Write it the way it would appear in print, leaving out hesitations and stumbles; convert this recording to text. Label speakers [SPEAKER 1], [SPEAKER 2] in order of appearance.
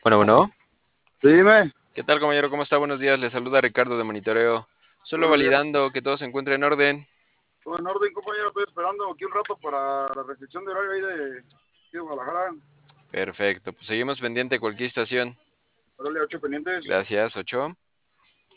[SPEAKER 1] Bueno, bueno.
[SPEAKER 2] Sí, dime.
[SPEAKER 1] ¿Qué tal, compañero? ¿Cómo está? Buenos días. Le saluda Ricardo de Monitoreo. Solo
[SPEAKER 2] Buenos días.
[SPEAKER 1] validando que todo se encuentre en orden.
[SPEAKER 2] Todo en orden, compañero. Estoy esperando aquí un rato para la recepción de horario ahí de Guadalajara.
[SPEAKER 1] Perfecto. Pues seguimos pendiente de cualquier estación.
[SPEAKER 2] Órale, 8 pendientes.
[SPEAKER 1] Gracias, 8.